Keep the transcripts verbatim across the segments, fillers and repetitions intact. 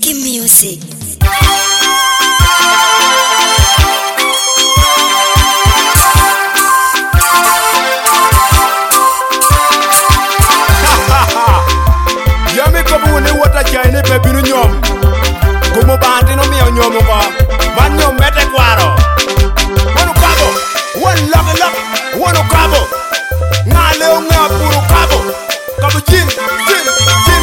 Reggae music. Yami kabuni wata chaini pe binu nyom. Kumu bandi no miyo nyomu ko. Man nyom mete kwaro. Wanu kabo. Wan laki laki. Wanu kabo. Nga leo nga puru kabo. Kabo jin, jin, jin.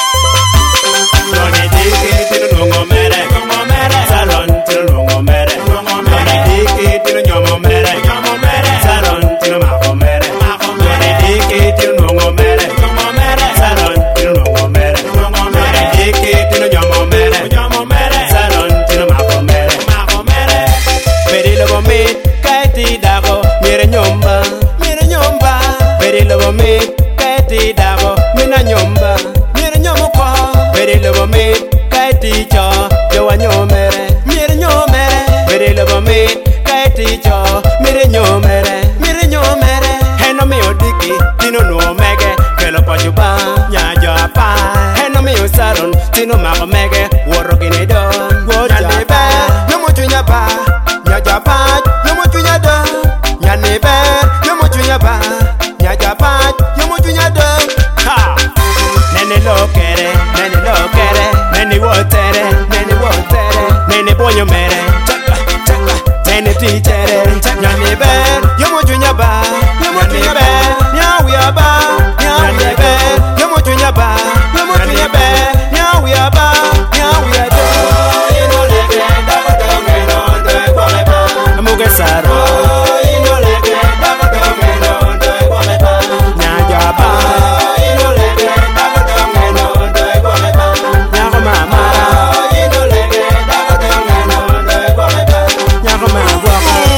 Doni diki tinu nungo mere, nungo mere. Salon tinu nungo mere, nungo mere. Doni diki tinu nyomo mere, nyomo mere. Salon tinu mako mere, mako mere. Doni diki tinu nungo mere, nungo mere. Salon tinu nungo mere, nungo mere. Doni diki tinu nyomo mere, nyomo mere. Salon tinu mako mere, mako mere. Peri lobo mi, kaiti dago, mere nyomba, mere nyomba. Peri lobo mi, kaiti dago, mina nyomba, mere nyomuko. Peri lobo mi, kaiti cho, jowa nyomere, mere nyomere. Peri lobo mi, kaiti cho, mere nyomere, mere nyomere. Heno mi odiki, tino no mege, kelo pajuba, nyajo apa. Heno mi usaron, tino mako mege, woro gini don, nyane be, nyomo chunya ba, nyajo pa, nyomo chunya don, nyane be, nyomo chunya ba, nyajo pa, nyomo chunya don. Ha! Nene lokere, nene lokere, nene wotere, nene wotere, nene bonyo mere, chaka, chaka, nene tichere, nyane be, yomo chunya ba, yomo chunya be, nyawi aba, nyawi be, yomo chunya ba, yomo chunya be, nyawi aba, nyawi ado. Ino leke, dago donge no, doe kwale ba, amuge saro. Ino leke, dago donge no, doe kwale ba, nyajo aba. Ino leke, dago donge no, doe kwale ba, nyago mama. Ino leke, dago donge no, doe kwale ba, nyago mama.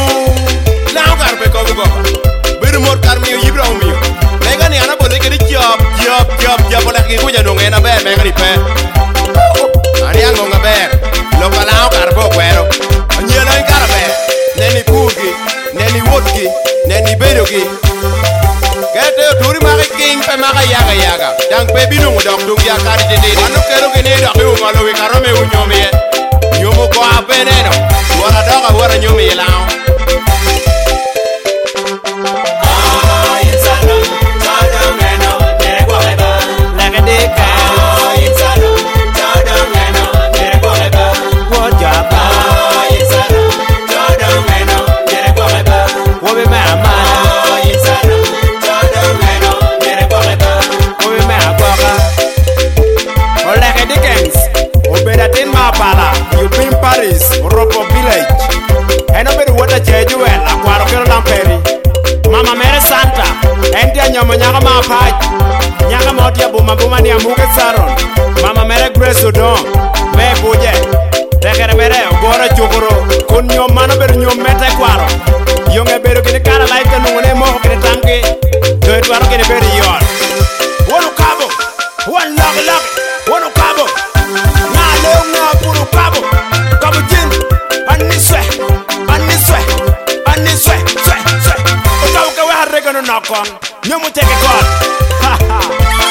Now garbe kogu kogu. Biru mor karmiyo yibra umiyo. Mega ni ana bole kedi job, job, job, job. Boleh ki kuja nunge na ber, mega ni pe. Ani ango nga ber. Loka lao garbo kwero. Anyela in karabe. Neni pugi, neni wotki, neni bedoki. Kete yo turi maki king pe maka yaga yaga. Dang pe binu ngudok dung ya kari dede. Manu kero kini dok yu ngalo karome unyomi ye. Nyumu ko ape neno. Wara doga wara nyumi ye lao. Paris, Ropo Village. Eno bedu wata cheju wel, akwaro kero lamperi. Mama mere Santa, enti a nyomo nyaka mapaj. Nyaka moti ya buma buma ni amuke saron. Mama mere Grace Odon, me buje. Tekere mere ogoro chukuro. Kun nyom mano bedu nyom mete kwaro. Yonge bedu kini kara laite nungone moko kini tangi. Doe tuaro kini bedu yon. Wano kabo, wan lagi lagi, wano kabo. Nga leo nga puru kabo. Kabo jin, aniswe, aniswe, aniswe, swe, swe. Oka uka we harrega no nakon. Nyomu teke kon. Ha ha.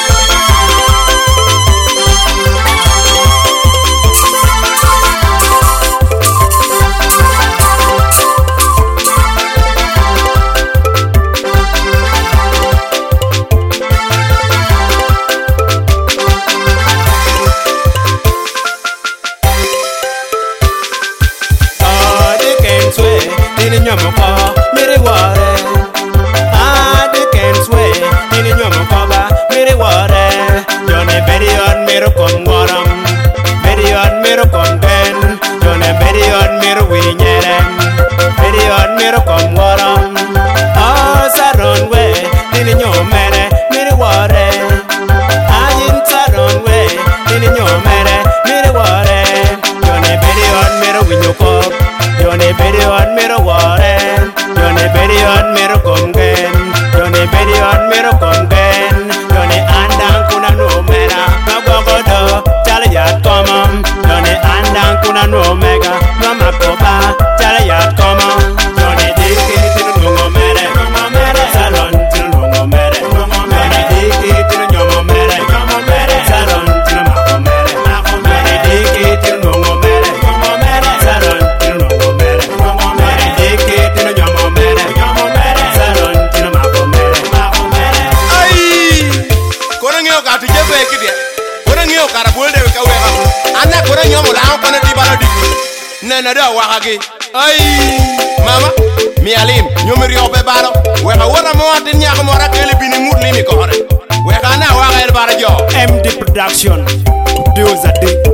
Tini nyomo ko, miri ware. Ah, they can sway. Tini nyomo ko ba, miri ware. Jone beri on miro kon waram. Beri on miro kon ben. Jone beri on miro winyeren. Beri on miro kon waram. Ah, saron we. Tini nyomo mere, miri ware. Ah, yin saron we. Tini nyomo mere, miri ware. Jone beri on miro winyoko. Jone beri on miro ware. Jone beri on miro kongen. Jone beri on miro kongen. Jone andang kuna numera. Magogodo chala yat komam. Jone andang kuna numega. Mama koba chala yat komam. Jone diki tinu nungo mere. Nungo mere. Salon tinu nungo mere. Nungo mere. Diki tinu nyomo mere. Nyomo mere. Salon tinu mako mere. Mako mere. Diki nena da wahagi ay mama mi alim nyomri obe baro we ha wona mo tin nyaako mo rakele bini mut limi ko hore we kana wa ga el bara jo M D production producer D